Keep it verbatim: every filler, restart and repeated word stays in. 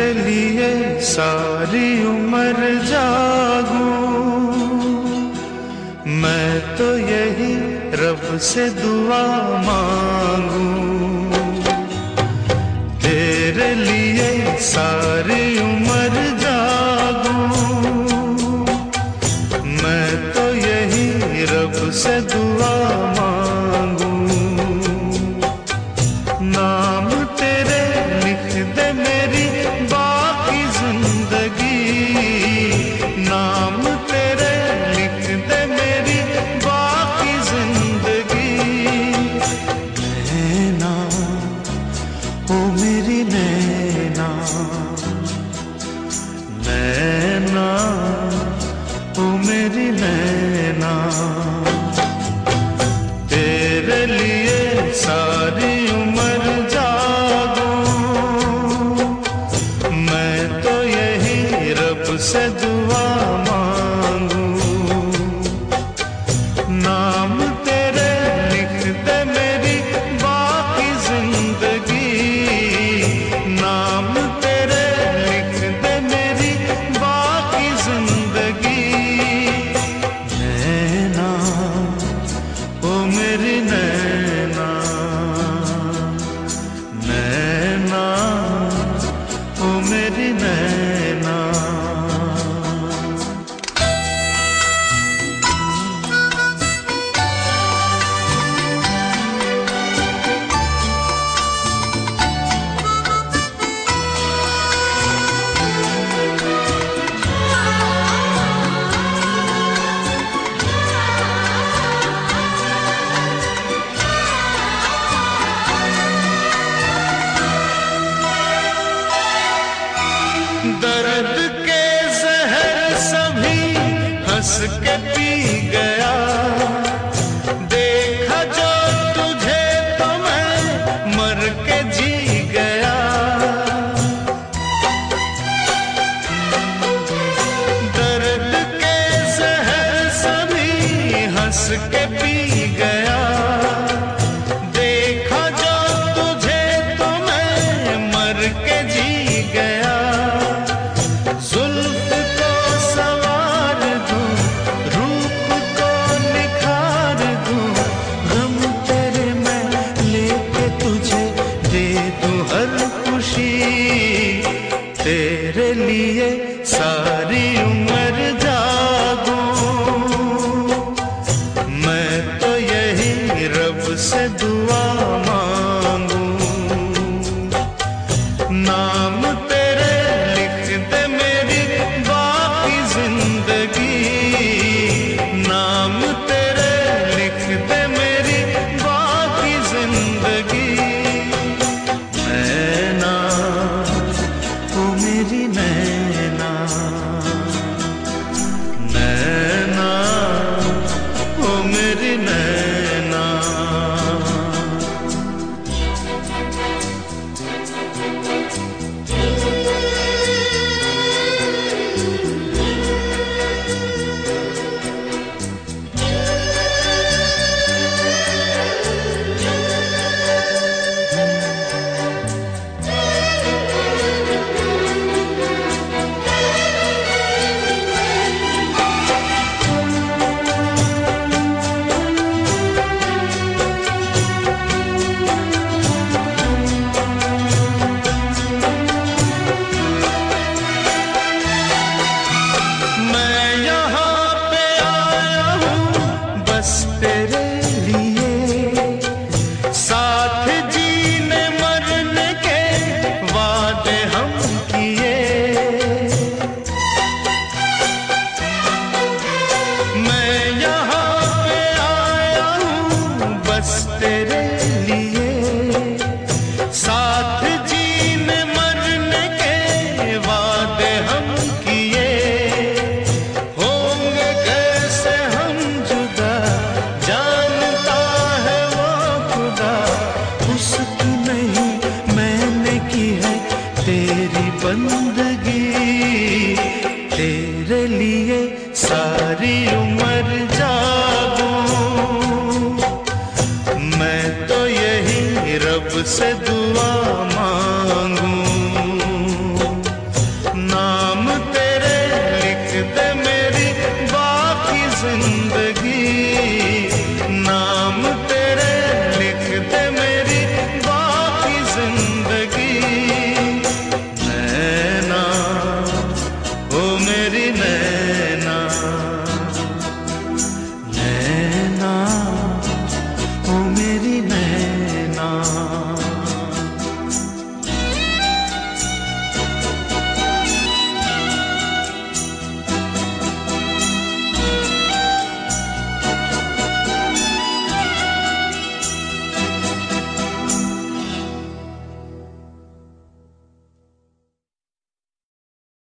लिए सारी उम्र जागूं, मैं तो यही रब से दुआ मांगूं। तेरे लिए सारी उम्र जागूं, मैं तो यही रब से दुआ मांगूं। नाम तेरे लिख दे मेरी बाकी जिंदगी, नाम तेरे लिख दे मेरी बाकी जिंदगी। नैना ओ मेरी नैना, नैना ओ मेरी नैना, तेरे लिए सारी उम्र जागूं, मैं तो यही रब से दुआ मांगूं। नाम तेरे लिख दे मेरी बाकी जिंदगी, नाम तेरे लिख दे मेरी बाकी जिंदगी। नैना ओ मेरी नैना, नैना ओ मेरी नैना। दर्द के जहर सभी हंस के पी गया, देखा जो तुझे तो मैं मर के जी गया। दर्द के जहर सभी हंस के पी गया, देखा जो तुझे तो मैं मर के जी गया। जुल्फ को सवार दूं, रूप को निखार दूं, गम तेरे मैं लेके तुझे दे दूं हर खुशी। तेरे लिए सारी उम्र जागूं, मैं तो यही रब से दुआ मांगूं। नाम तेरे लिख दे मेरी बाकी जिंदगी, नाम तेरे लिख दे मेरी बाकी जिंदगी। नैना ओ मेरी नैना, नैना ओ मेरी नैना। बंदगी तेरे लिए सारी उम्र जागूं, मैं तो यही रब से